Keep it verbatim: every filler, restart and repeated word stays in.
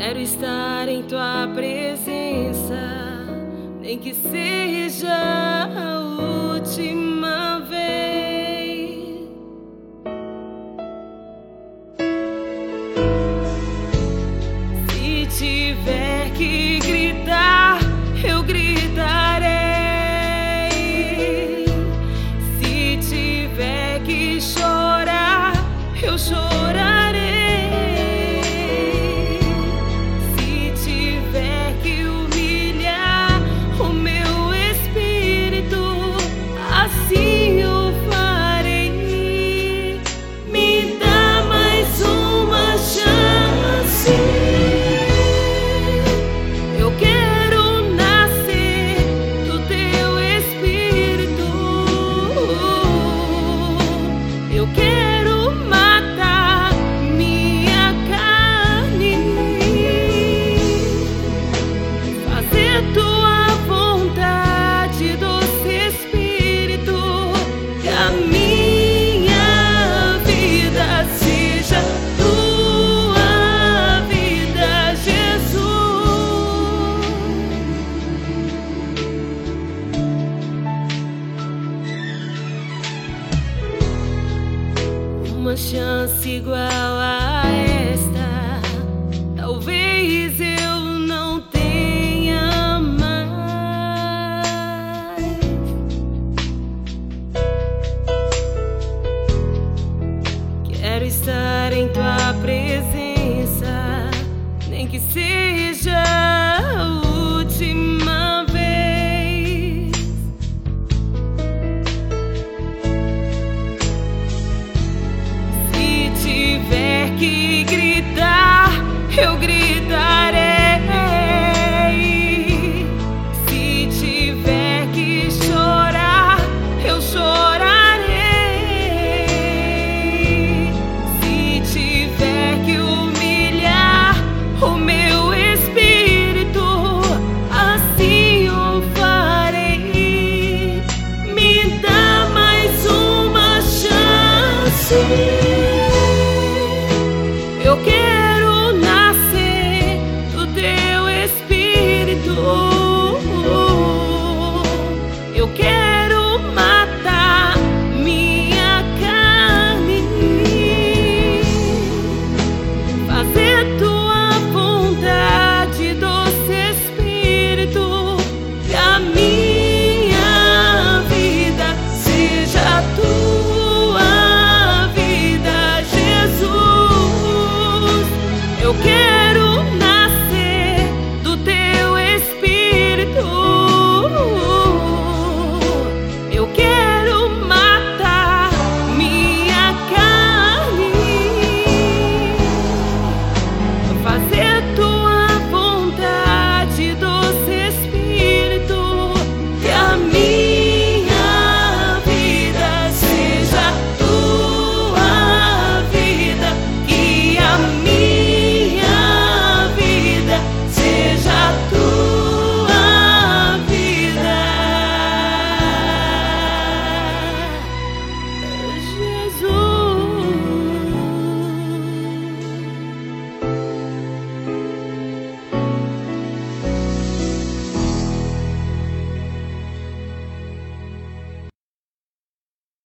Quero estar em tua presença, nem que seja a última vez. Se tiver que gritar, eu gritarei. Se tiver que chorar, eu chorarei. Assim eu farei. Me dá mais uma chance. Eu quero nascer do teu Espírito. Eu quero matar minha carne, fazer tua vontade, doce Espírito. A minha vida seja tua vida, Jesus. Uma chance igual a esta, talvez eu não tenha mais. Quero estar em tua presença, nem que seja a última vez. Se tiver que gritar, eu grito.